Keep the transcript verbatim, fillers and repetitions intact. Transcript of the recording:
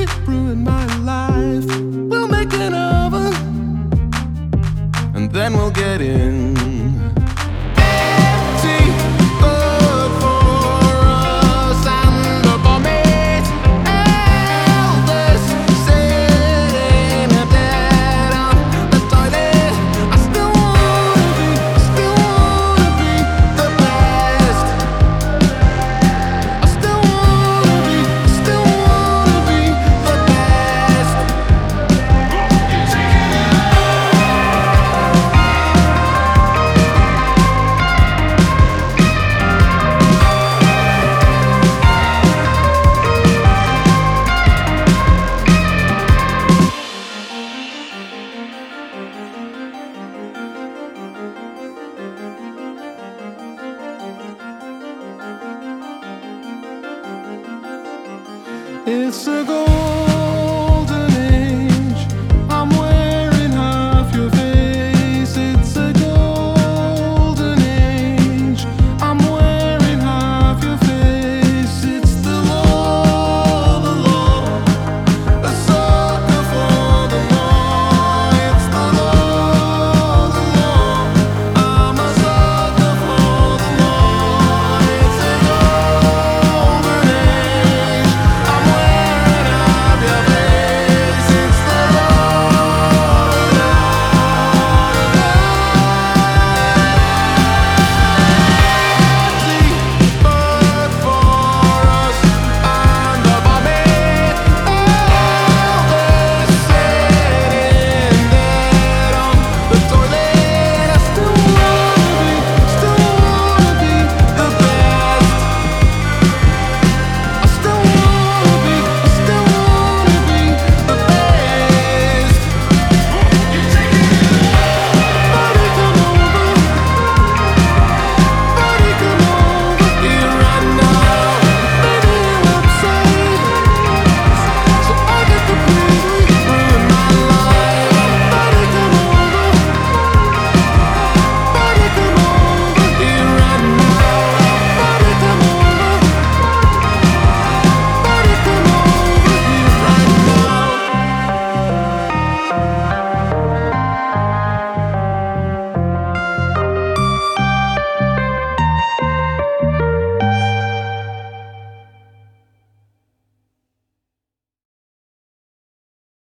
it ruin my life. We'll make an oven, and then we'll get in. Empty, good for us and the vomit. Elvis sitting dead on the toilet. I still wanna be, still wanna be the best. I still wanna be, still wanna be the best. It's a goal.